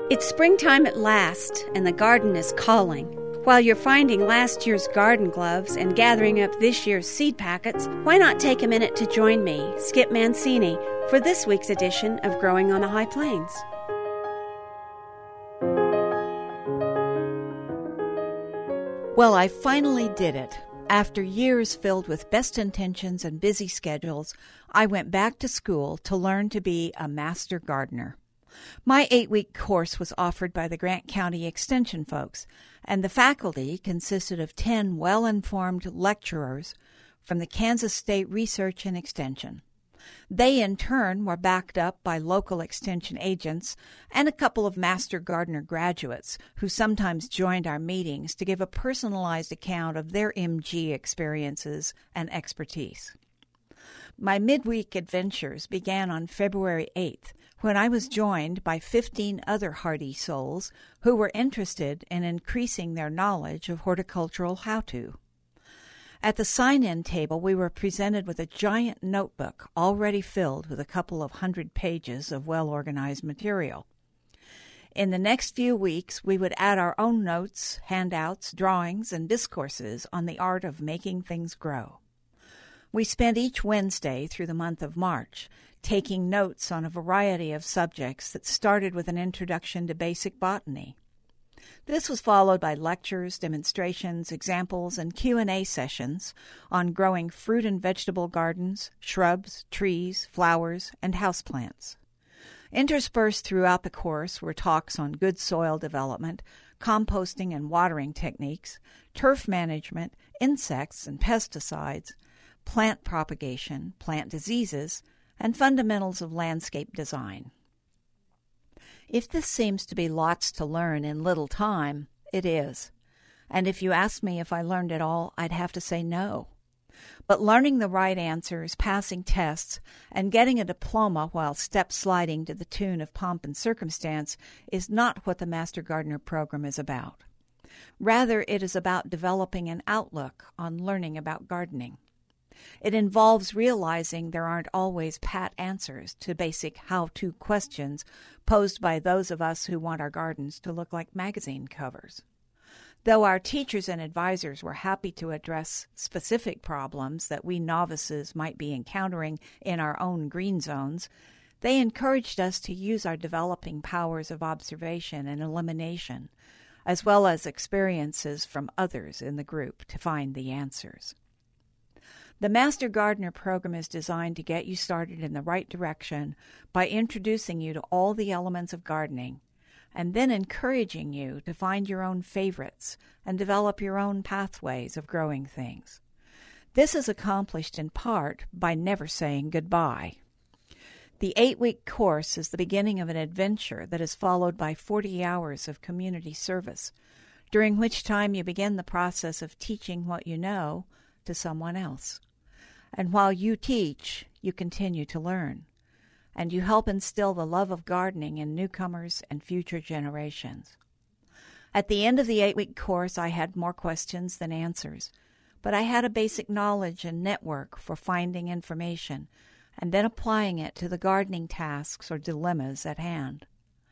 It's springtime at last, and the garden is calling. While you're finding last year's garden gloves and gathering up this year's seed packets, why not take a minute to join me, Skip Mancini, for this week's edition of Growing on the High Plains. Well, I finally did it. After years filled with best intentions and busy schedules, I went back to school to learn to be a master gardener. My 8-week course was offered by the Grant County Extension folks, and the faculty consisted of 10 well-informed lecturers from the Kansas State Research and Extension. They, in turn, were backed up by local extension agents and a couple of Master Gardener graduates who sometimes joined our meetings to give a personalized account of their MG experiences and expertise. My midweek adventures began on February 8th, when I was joined by 15 other hardy souls who were interested in increasing their knowledge of horticultural how-to. At the sign-in table, we were presented with a giant notebook already filled with a couple of 100 pages of well-organized material. In the next few weeks, we would add our own notes, handouts, drawings, and discourses on the art of making things grow. We spent each Wednesday through the month of March taking notes on a variety of subjects that started with an introduction to basic botany. This was followed by lectures, demonstrations, examples, and Q&A sessions on growing fruit and vegetable gardens, shrubs, trees, flowers, and houseplants. Interspersed throughout the course were talks on good soil development, composting and watering techniques, turf management, insects and pesticides, plant propagation, plant diseases, and fundamentals of landscape design. If this seems to be lots to learn in little time, it is. And if you ask me if I learned it all, I'd have to say no. But learning the right answers, passing tests, and getting a diploma while step-sliding to the tune of pomp and circumstance is not what the Master Gardener program is about. Rather, it is about developing an outlook on learning about gardening. It involves realizing there aren't always pat answers to basic how-to questions posed by those of us who want our gardens to look like magazine covers. Though our teachers and advisors were happy to address specific problems that we novices might be encountering in our own green zones, they encouraged us to use our developing powers of observation and elimination, as well as experiences from others in the group to find the answers. The Master Gardener program is designed to get you started in the right direction by introducing you to all the elements of gardening, and then encouraging you to find your own favorites and develop your own pathways of growing things. This is accomplished in part by never saying goodbye. The 8-week course is the beginning of an adventure that is followed by 40 hours of community service, during which time you begin the process of teaching what you know to someone else. And while you teach, you continue to learn, and you help instill the love of gardening in newcomers and future generations. At the end of the 8-week course, I had more questions than answers, but I had a basic knowledge and network for finding information and then applying it to the gardening tasks or dilemmas at hand.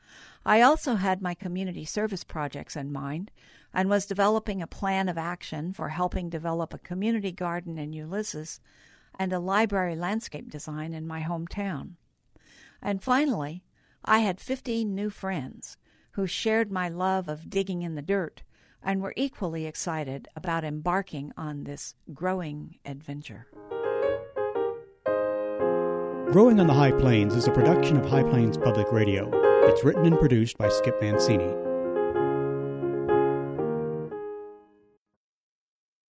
I also had my community service projects in mind and was developing a plan of action for helping develop a community garden in Ulysses and a library landscape design in my hometown. And finally, I had 15 new friends who shared my love of digging in the dirt and were equally excited about embarking on this growing adventure. Growing on the High Plains is a production of High Plains Public Radio. It's written and produced by Skip Mancini.